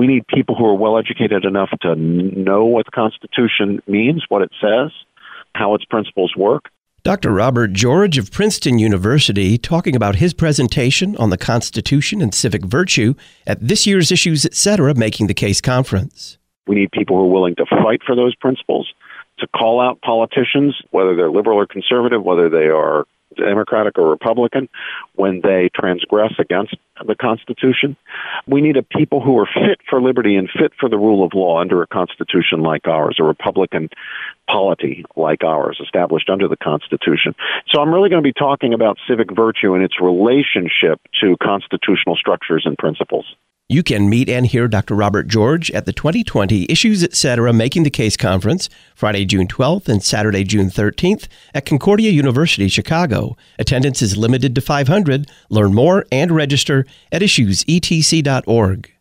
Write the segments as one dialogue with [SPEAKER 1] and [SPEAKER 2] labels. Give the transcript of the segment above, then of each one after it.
[SPEAKER 1] We need people who are well-educated enough to know what the Constitution means, what it says, how its principles work.
[SPEAKER 2] Dr. Robert George of Princeton University talking about his presentation on the Constitution and civic virtue at this year's Issues Etc. Making the Case conference.
[SPEAKER 1] We need people who are willing to fight for those principles, to call out politicians, whether they're liberal or conservative, whether they are Democratic or Republican, when they transgress against the Constitution. We need a people who are fit for liberty and fit for the rule of law under a Constitution like ours, a Republican polity like ours, established under the Constitution. So I'm really going to be talking about civic virtue and its relationship to constitutional structures and principles.
[SPEAKER 2] You can meet and hear Dr. Robert George at the 2020 Issues Etc. Making the Case conference, Friday, June 12th and Saturday, June 13th at Concordia University, Chicago. Attendance is limited to 500. Learn more and register at issuesetc.org.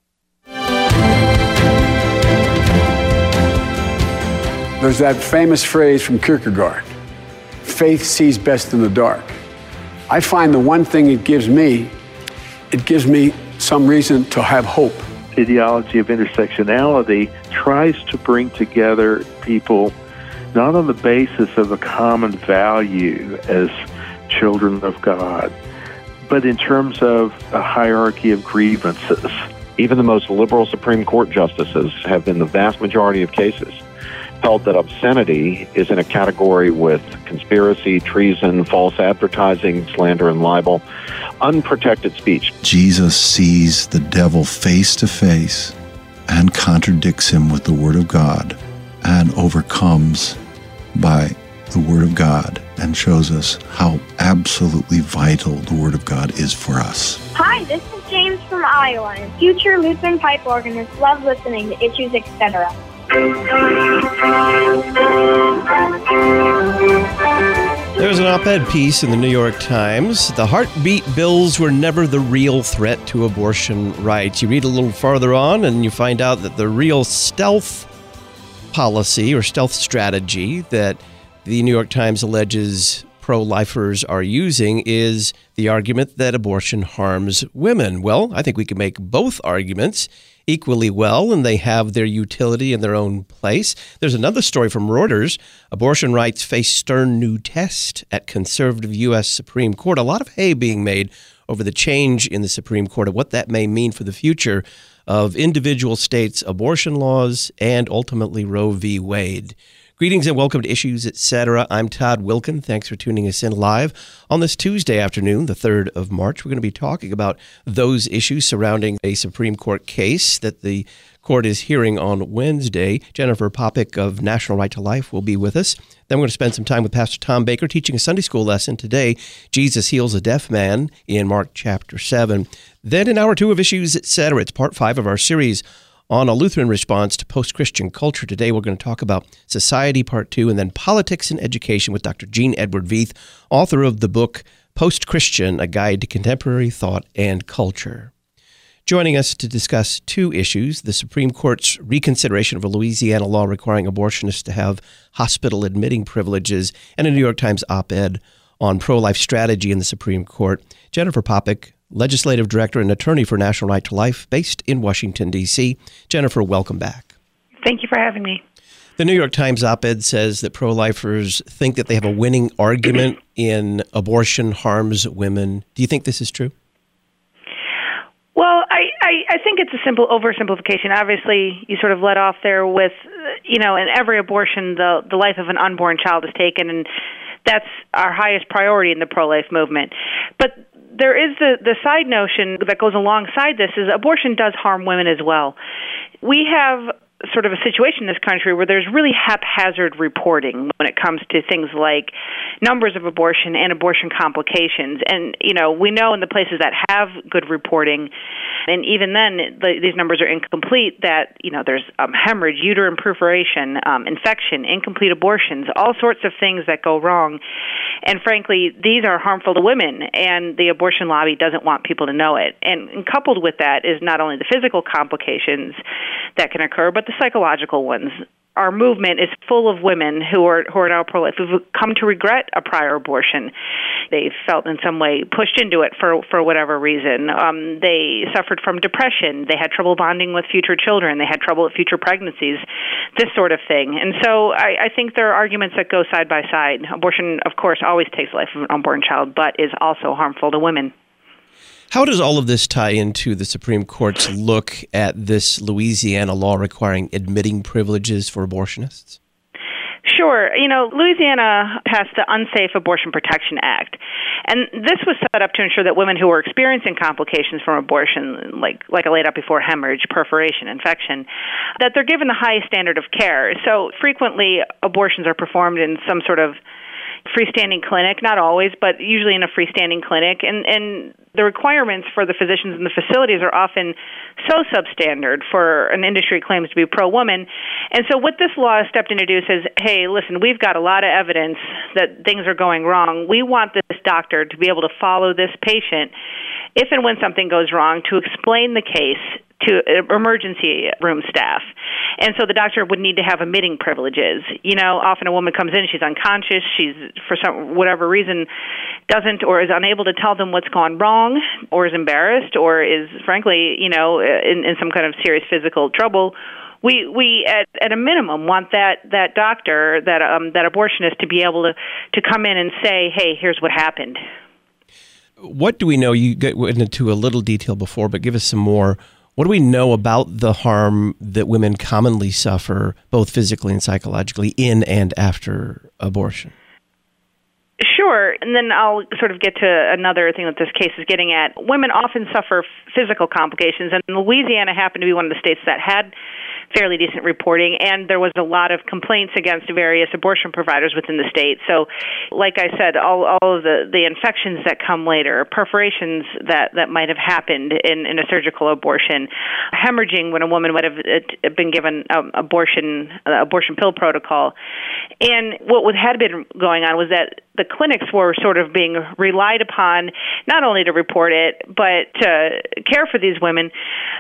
[SPEAKER 3] There's that famous phrase from Kierkegaard, faith sees best in the dark. I find the one thing it gives me some reason to have hope.
[SPEAKER 4] The ideology of intersectionality tries to bring together people not on the basis of a common value as children of God, but in terms of a hierarchy of grievances.
[SPEAKER 1] Even the most liberal Supreme Court justices have, in the vast majority of cases, felt that obscenity is in a category with conspiracy, treason, false advertising, slander, and libel, unprotected speech.
[SPEAKER 5] Jesus sees the devil face to face and contradicts him with the Word of God and overcomes by the Word of God and shows us how absolutely vital the Word of God is for us.
[SPEAKER 6] Hi, this is James from Iowa, and future Lutheran pipe organists love listening to Issues Etc.
[SPEAKER 2] There's an op-ed piece in the New York Times. The heartbeat bills were never the real threat to abortion rights. You read a little farther on and you find out that the real stealth policy or stealth strategy that the New York Times alleges pro-lifers are using is the argument that abortion harms women. Well, I think we can make both arguments equally well, and they have their utility in their own place. There's another story from Reuters. Abortion rights face stern new test at conservative U.S. Supreme Court. A lot of hay being made over the change in the Supreme Court of what that may mean for the future of individual states' abortion laws and ultimately Roe v. Wade. Greetings and welcome to Issues Etc. I'm Todd Wilkin. Thanks for tuning us in live on this Tuesday afternoon, the 3rd of March. We're going to be talking about those issues surrounding a Supreme Court case that the court is hearing on Wednesday. Jennifer Popik of National Right to Life will be with us. Then we're going to spend some time with Pastor Tom Baker teaching a Sunday school lesson today, Jesus Heals a Deaf Man in Mark chapter 7. Then in hour 2 of Issues Etc., it's part 5 of our series on a Lutheran response to post-Christian culture. Today we're going to talk about society, part 2, and then politics and education with Dr. Gene Edward Veith, author of the book Post-Christian, A Guide to Contemporary Thought and Culture. Joining us to discuss 2 issues, the Supreme Court's reconsideration of a Louisiana law requiring abortionists to have hospital admitting privileges, and a New York Times op-ed on pro-life strategy in the Supreme Court. Jennifer Popik, Legislative Director and Attorney for National Right to Life, based in Washington, D.C. Jennifer, welcome back.
[SPEAKER 7] Thank you for having me.
[SPEAKER 2] The New York Times op-ed says that pro-lifers think that they have a winning argument in abortion harms women. Do you think this is true?
[SPEAKER 7] Well, I think it's a simple oversimplification. Obviously, you sort of let off there with, in every abortion, the life of an unborn child is taken, and that's our highest priority in the pro-life movement. But there is the side notion that goes alongside this is abortion does harm women as well. We have sort of a situation in this country where there's really haphazard reporting when it comes to things like numbers of abortion and abortion complications. And, we know in the places that have good reporting, and even then these numbers are incomplete, that, there's hemorrhage, uterine perforation, infection, incomplete abortions, all sorts of things that go wrong. And frankly, these are harmful to women, and the abortion lobby doesn't want people to know it. And coupled with that is not only the physical complications that can occur, but the psychological ones. our movement is full of women who are now pro-life, who've come to regret a prior abortion. They felt in some way pushed into it for whatever reason. They suffered from depression. They had trouble bonding with future children. They had trouble with future pregnancies, this sort of thing. And so I think there are arguments that go side by side. Abortion, of course, always takes the life of an unborn child, but is also harmful to women.
[SPEAKER 2] How does all of this tie into the Supreme Court's look at this Louisiana law requiring admitting privileges for abortionists?
[SPEAKER 7] Sure. Louisiana passed the Unsafe Abortion Protection Act, and this was set up to ensure that women who were experiencing complications from abortion, like I laid out before, hemorrhage, perforation, infection, that they're given the highest standard of care. So frequently, abortions are performed in some sort of freestanding clinic, not always, but usually in a freestanding clinic, and the requirements for the physicians in the facilities are often so substandard for an industry that claims to be pro-woman. And so what this law has stepped in to do says, hey, listen, we've got a lot of evidence that things are going wrong. We want this doctor to be able to follow this patient if and when something goes wrong, to explain the case to emergency room staff. And so the doctor would need to have admitting privileges. Often a woman comes in, she's unconscious, she's, for whatever reason, doesn't or is unable to tell them what's gone wrong, or is embarrassed, or is, frankly, in some kind of serious physical trouble. We at a minimum want that doctor, that abortionist, to be able to come in and say, hey, here's what happened.
[SPEAKER 2] What do we know? You went into a little detail before, but give us some more. What do we know about the harm that women commonly suffer, both physically and psychologically, in and after abortion?
[SPEAKER 7] Sure, and then I'll sort of get to another thing that this case is getting at. Women often suffer physical complications, and Louisiana happened to be one of the states that had fairly decent reporting, and there was a lot of complaints against various abortion providers within the state. So, like I said, all of the infections that come later, perforations that might have happened in a surgical abortion, hemorrhaging when a woman would have been given abortion pill protocol. And what had been going on was that the clinics were sort of being relied upon not only to report it, but to care for these women,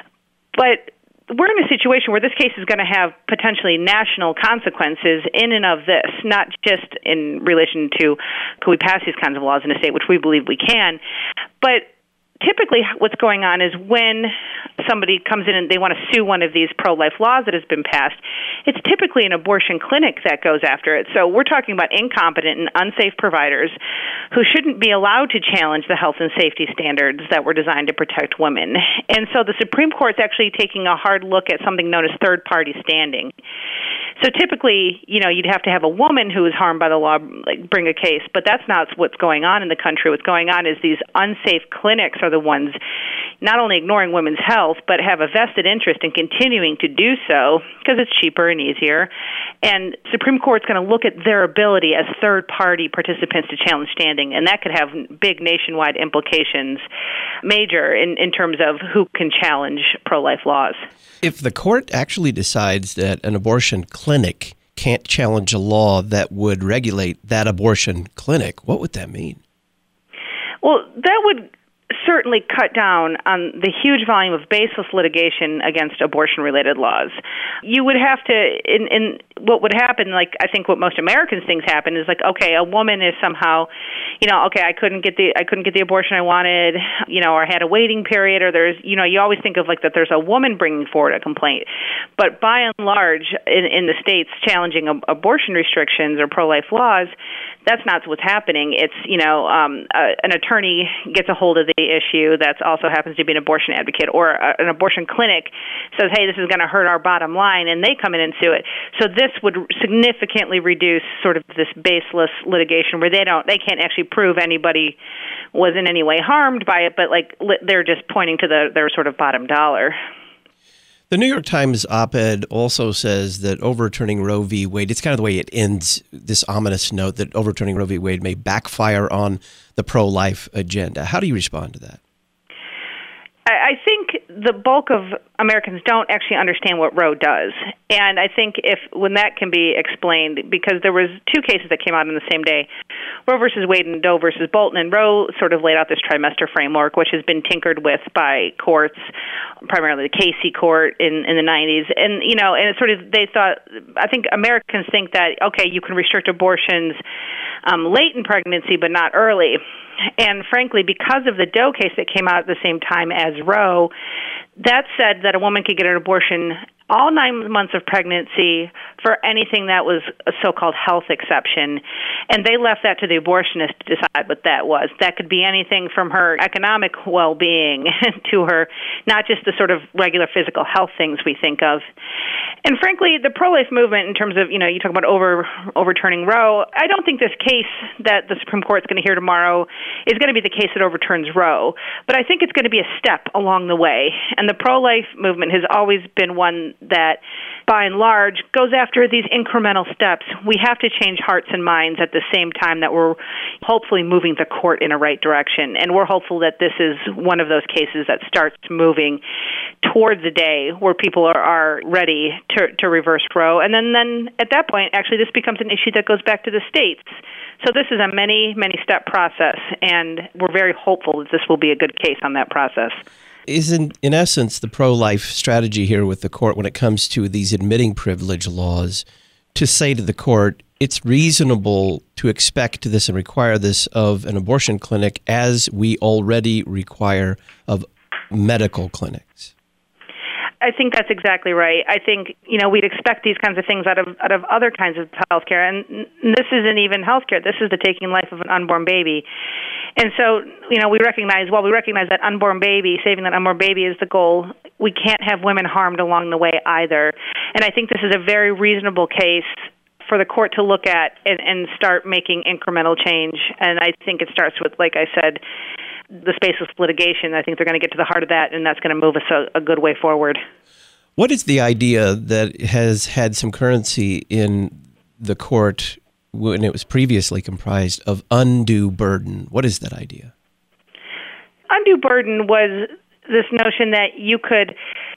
[SPEAKER 7] but we're in a situation where this case is going to have potentially national consequences in and of this, not just in relation to can we pass these kinds of laws in a state, which we believe we can, but typically what's going on is when somebody comes in and they want to sue one of these pro-life laws that has been passed, it's typically an abortion clinic that goes after it. So we're talking about incompetent and unsafe providers who shouldn't be allowed to challenge the health and safety standards that were designed to protect women. And so the Supreme Court's actually taking a hard look at something known as third-party standing. So typically, you'd have to have a woman who is harmed by the law bring a case, but that's not what's going on in the country. What's going on is these unsafe clinics are the ones not only ignoring women's health, but have a vested interest in continuing to do so because it's cheaper and easier. And Supreme Court's going to look at their ability as third-party participants to challenge standing, and that could have big nationwide implications, major in terms of who can challenge pro-life laws.
[SPEAKER 2] If the court actually decides that an abortion clinic can't challenge a law that would regulate that abortion clinic, what would that mean? Well,
[SPEAKER 7] that would certainly cut down on the huge volume of baseless litigation against abortion-related laws. You would have to, in what would happen, like I think what most Americans think happen is okay, a woman is somehow, I couldn't get the abortion I wanted, or I had a waiting period, or there's, you always think of that there's a woman bringing forward a complaint. But by and large, in the states challenging abortion restrictions or pro-life laws, that's not what's happening. It's, an attorney gets a hold of the issue that also happens to be an abortion advocate, or an abortion clinic says, hey, this is going to hurt our bottom line, and they come in and sue it. So this would significantly reduce sort of this baseless litigation where they can't actually prove anybody was in any way harmed by it, but they're just pointing to their sort of bottom dollar.
[SPEAKER 2] The New York Times op-ed also says that overturning Roe v. Wade, it's kind of the way it ends, this ominous note that overturning Roe v. Wade may backfire on the pro-life agenda. How do you respond to that?
[SPEAKER 7] I think the bulk of Americans don't actually understand what Roe does. And I think when that can be explained, because there was two cases that came out on the same day, Roe versus Wade and Doe versus Bolton, and Roe sort of laid out this trimester framework, which has been tinkered with by courts, primarily the Casey court in the 90s. And, and it sort of, I think Americans think that, okay, you can restrict abortions late in pregnancy, but not early. And frankly, because of the Doe case that came out at the same time as Roe, that said that a woman could get an abortion all 9 months of pregnancy for anything that was a so-called health exception. And they left that to the abortionist to decide what that was. That could be anything from her economic well-being to her, not just the sort of regular physical health things we think of. And frankly, the pro-life movement in terms of, you talk about overturning Roe, I don't think this case that the Supreme Court is going to hear tomorrow is going to be the case that overturns Roe. But I think it's going to be a step along the way. And the pro-life movement has always been one that, by and large, goes after these incremental steps. We have to change hearts and minds at the same time that we're hopefully moving the court in a right direction. And we're hopeful that this is one of those cases that starts moving towards a day where people are ready to reverse Roe. And then at that point, actually, this becomes an issue that goes back to the states. So this is a many, many step process, and we're very hopeful that this will be a good case on that process.
[SPEAKER 2] Is in essence the pro-life strategy here with the court when it comes to these admitting privilege laws to say to the court, it's reasonable to expect this and require this of an abortion clinic as we already require of medical clinics?
[SPEAKER 7] I think that's exactly right. I think, we'd expect these kinds of things out of other kinds of healthcare, and this isn't even healthcare. This is the taking life of an unborn baby. And so, we recognize that unborn baby, saving that unborn baby is the goal, we can't have women harmed along the way either. And I think this is a very reasonable case for the court to look at and start making incremental change. And I think it starts with, like I said, the spaceless litigation. I think they're going to get to the heart of that, and that's going to move us a good way forward.
[SPEAKER 2] What is the idea that has had some currency in the court when it was previously comprised of undue burden? What is that idea?
[SPEAKER 7] Undue burden was this notion that you could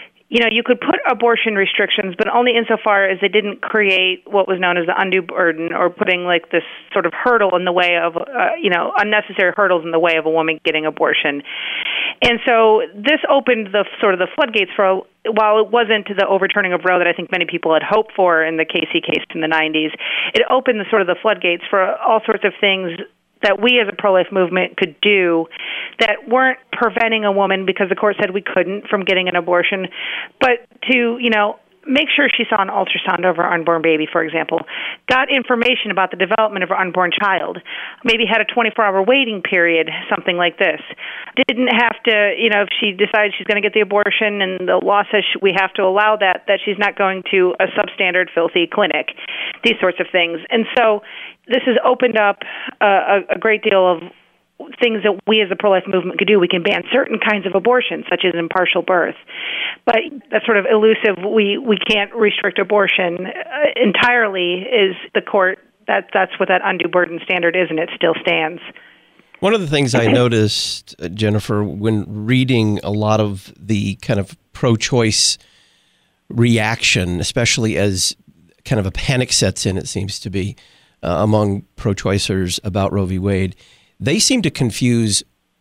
[SPEAKER 7] put abortion restrictions, but only insofar as they didn't create what was known as the undue burden, or putting like this sort of hurdle in the way of, unnecessary hurdles in the way of a woman getting abortion. And so this opened the floodgates while it wasn't the overturning of Roe that I think many people had hoped for in the Casey case in the 90s, it opened the floodgates for all sorts of things that we as a pro-life movement could do that weren't preventing a woman, because the court said we couldn't, from getting an abortion, but to, make sure she saw an ultrasound of her unborn baby, for example, got information about the development of her unborn child, maybe had a 24-hour waiting period, something like this. Didn't have to, if she decides she's going to get the abortion and the law says we have to allow that she's not going to a substandard, filthy clinic, these sorts of things. And so this has opened up a great deal of things that we as a pro-life movement could do. We can ban certain kinds of abortions, such as impartial birth. But that's sort of elusive. We can't restrict abortion entirely, is the court. That's what that undue burden standard is, and it still stands.
[SPEAKER 2] One of the things I noticed, Jennifer, when reading a lot of the kind of pro-choice reaction, especially as kind of a panic sets in, it seems to be, among pro-choicers about Roe v. Wade, they seem to confuse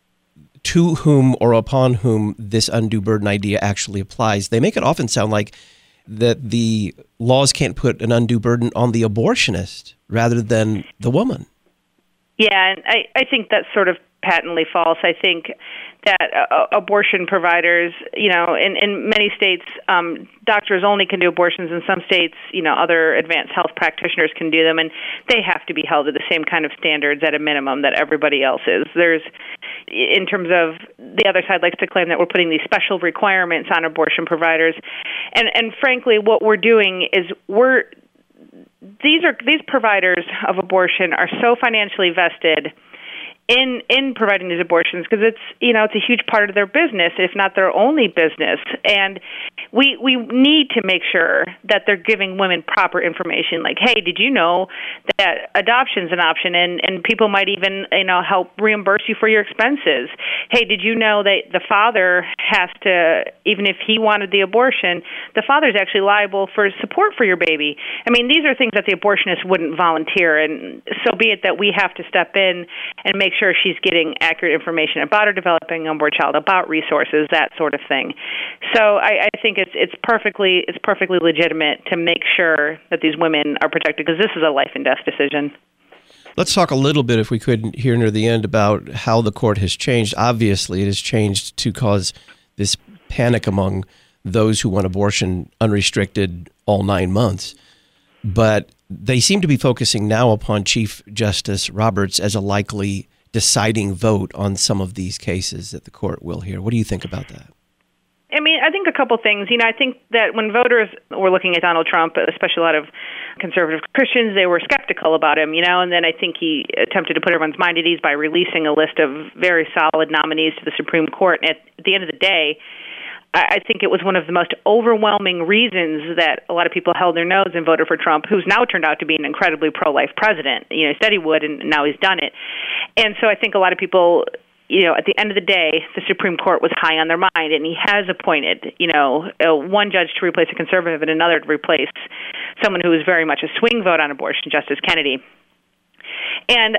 [SPEAKER 2] to whom or upon whom this undue burden idea actually applies. They make it often sound like that the laws can't put an undue burden on the abortionist rather than the woman.
[SPEAKER 7] Yeah, and I think that's sort of patently false. I think that abortion providers, in many states, doctors only can do abortions. In some states, other advanced health practitioners can do them, and they have to be held to the same kind of standards at a minimum that everybody else is. In terms of the other side likes to claim that we're putting these special requirements on abortion providers, and frankly, what we're doing is these providers of abortion are so financially vested in providing these abortions, because it's a huge part of their business, if not their only business. And we need to make sure that they're giving women proper information, like, hey, did you know that adoption's an option, and people might even help reimburse you for your expenses. Hey, did you know that the father has to, even if he wanted the abortion, the father's actually liable for support for your baby. I mean, these are things that the abortionist wouldn't volunteer, and so be it that we have to step in and make sure she's getting accurate information about her developing unborn child, about resources, that sort of thing. So I think it's perfectly legitimate to make sure that these women are protected, because this is a life and death decision.
[SPEAKER 2] Let's talk a little bit, if we could, here near the end, about how the court has changed. Obviously, it has changed to cause this panic among those who want abortion unrestricted all 9 months. But they seem to be focusing now upon Chief Justice Roberts as a likely deciding vote on some of these cases that the court will hear. What do you think about that?
[SPEAKER 7] I mean, I think a couple things. I think that when voters were looking at Donald Trump, especially a lot of conservative Christians, they were skeptical about him, and then I think he attempted to put everyone's mind at ease by releasing a list of very solid nominees to the Supreme Court. And at the end of the day, I think it was one of the most overwhelming reasons that a lot of people held their nose and voted for Trump, who's now turned out to be an incredibly pro-life president. He said he would, and now he's done it. And so I think a lot of people, at the end of the day, the Supreme Court was high on their mind, and he has appointed, one judge to replace a conservative and another to replace someone who was very much a swing vote on abortion, Justice Kennedy. And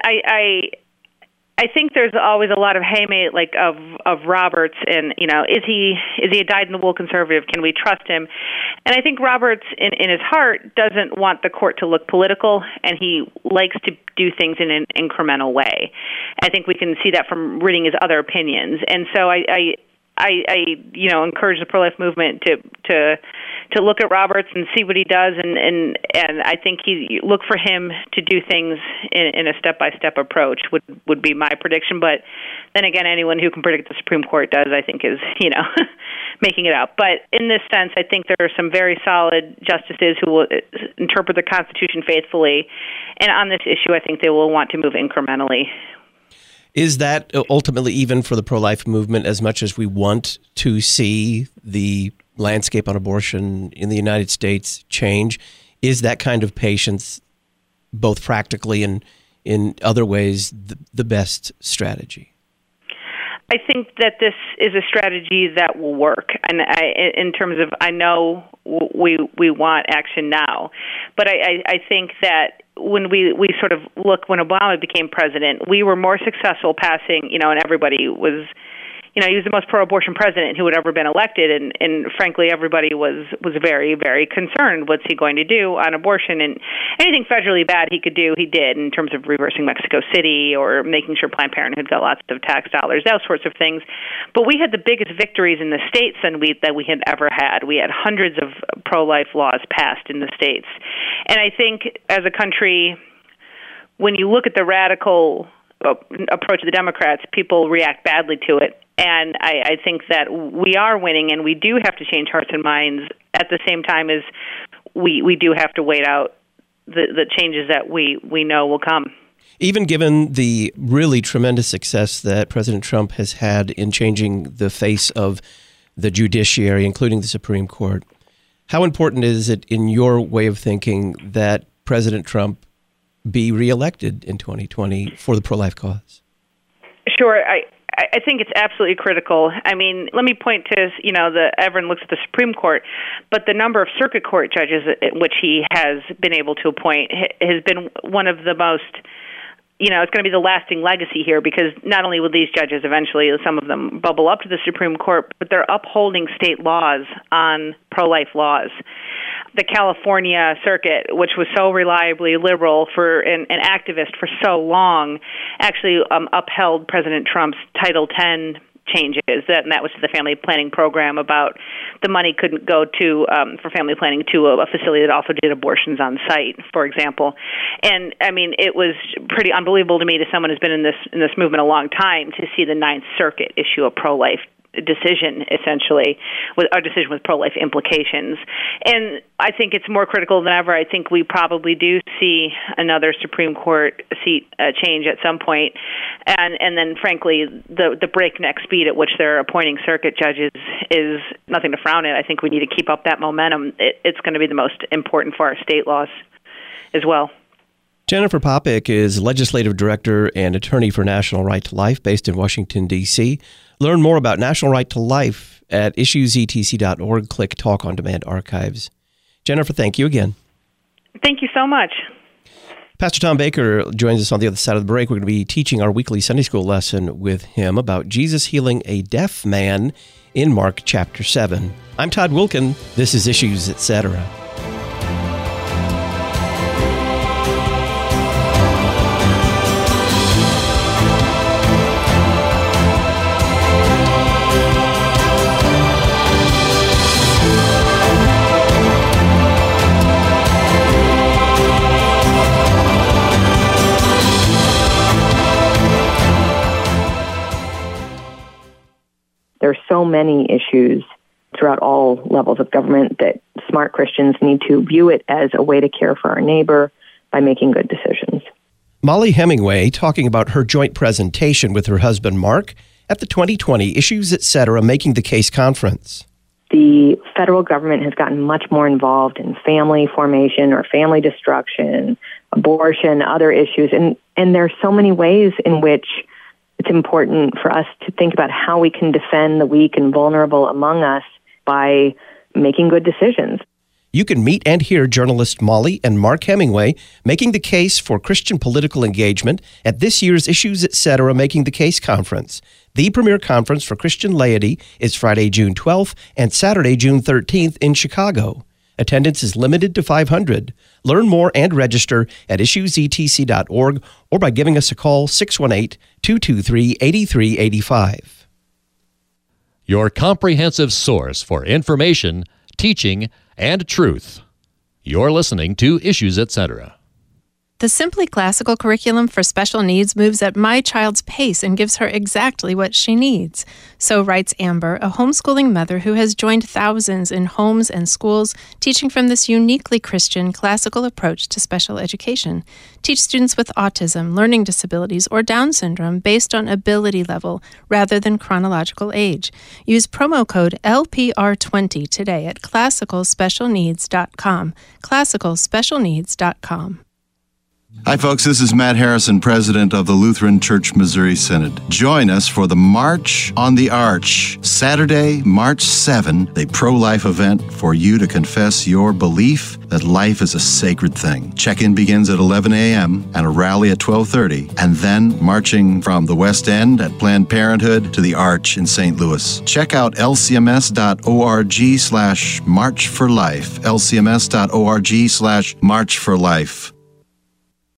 [SPEAKER 7] I think there's always a lot of haymate of Roberts, and is he a dyed-in-the-wool conservative? Can we trust him? And I think Roberts, in his heart, doesn't want the court to look political, and he likes to do things in an incremental way. I think we can see that from reading his other opinions, and so I encourage the pro-life movement to look at Roberts and see what he does, and I think look for him to do things in a step-by-step approach would be my prediction. But then again, anyone who can predict the Supreme Court does, I think, is making it up. But in this sense, I think there are some very solid justices who will interpret the Constitution faithfully, and on this issue, I think they will want to move incrementally.
[SPEAKER 2] Is that ultimately, even for the pro-life movement, as much as we want to see the landscape on abortion in the United States change, is that kind of patience, both practically and in other ways, the best strategy?
[SPEAKER 7] I think that this is a strategy that will work, and in terms of, I know we want action now, but I think that when we sort of look, when Obama became president, we were more successful passing, and everybody was, he was the most pro-abortion president who had ever been elected, and frankly, everybody was very, very concerned. What's he going to do on abortion? And anything federally bad he could do, he did, in terms of reversing Mexico City or making sure Planned Parenthood got lots of tax dollars, those sorts of things. But we had the biggest victories in the states that we had ever had. We had hundreds of pro-life laws passed in the states. And I think as a country, when you look at the radical approach of the Democrats, people react badly to it. And I think that we are winning, and we do have to change hearts and minds at the same time as we do have to wait out the changes that we know will come.
[SPEAKER 2] Even given the really tremendous success that President Trump has had in changing the face of the judiciary, including the Supreme Court, how important is it, in your way of thinking, that President Trump be reelected in 2020 for the pro-life cause? Sure.
[SPEAKER 7] I think it's absolutely critical. I mean, let me point to, everyone looks at the Supreme Court, but the number of circuit court judges at which he has been able to appoint has been one of the most, it's going to be the lasting legacy here, because not only will these judges eventually, some of them bubble up to the Supreme Court, but they're upholding state laws on pro-life laws. The California Circuit, which was so reliably liberal for an activist for so long, actually upheld President Trump's Title X changes, and that was to the family planning program about the money couldn't go to for family planning to a facility that also did abortions on site, for example. And I mean, it was pretty unbelievable to me, to someone who's been in this movement a long time, to see the Ninth Circuit issue a pro-life decision, essentially, with our decision with pro-life implications. And I think it's more critical than ever. I think we probably do see another Supreme Court seat change at some point. And then, frankly, the breakneck speed at which they're appointing circuit judges is nothing to frown at. I think we need to keep up that momentum. It's going to be the most important for our state laws as well.
[SPEAKER 2] Jennifer Popik is Legislative Director and Attorney for National Right to Life based in Washington, D.C. Learn more about National Right to Life at issuesetc.org. Click Talk on Demand Archives. Jennifer, thank you again.
[SPEAKER 7] Thank you so much.
[SPEAKER 2] Pastor Tom Baker joins us on the other side of the break. We're going to be teaching our weekly Sunday school lesson with him about Jesus healing a deaf man in Mark chapter 7. I'm Todd Wilkin. This is Issues, Etc.
[SPEAKER 8] There are so many issues throughout all levels of government that smart Christians need to view it as a way to care for our neighbor by making good decisions.
[SPEAKER 2] Mollie Hemingway talking about her joint presentation with her husband Mark at the 2020 Issues, Etc. Making the Case Conference.
[SPEAKER 8] The federal government has gotten much more involved in family formation or family destruction, abortion, other issues, and there are so many ways in which it's important for us to think about how we can defend the weak and vulnerable among us by making good decisions.
[SPEAKER 2] You can meet and hear journalist Mollie and Mark Hemingway making the case for Christian political engagement at this year's Issues, Etc. Making the Case Conference. The premier conference for Christian laity is Friday, June 12th and Saturday, June 13th in Chicago. Attendance is limited to 500. Learn more and register at issuesetc.org or by giving us a call 618-223-8385.
[SPEAKER 9] Your comprehensive source for information, teaching, and truth. You're listening to Issues, Etc.
[SPEAKER 10] The Simply Classical curriculum for special needs moves at my child's pace and gives her exactly what she needs. So writes Amber, a homeschooling mother who has joined thousands in homes and schools teaching from this uniquely Christian classical approach to special education. Teach students with autism, learning disabilities, or Down syndrome based on ability level rather than chronological age. Use promo code LPR20 today at classicalspecialneeds.com. classicalspecialneeds.com.
[SPEAKER 5] Hi, folks. This is Matt Harrison, president of the Lutheran Church Missouri Synod. Join us for the March on the Arch, Saturday, March 7, a pro-life event for you to confess your belief that life is a sacred thing. Check-in begins at 11 a.m. and a rally at 12:30, and then marching from the West End at Planned Parenthood to the Arch in St. Louis. Check out lcms.org/marchforlife, lcms.org/marchforlife.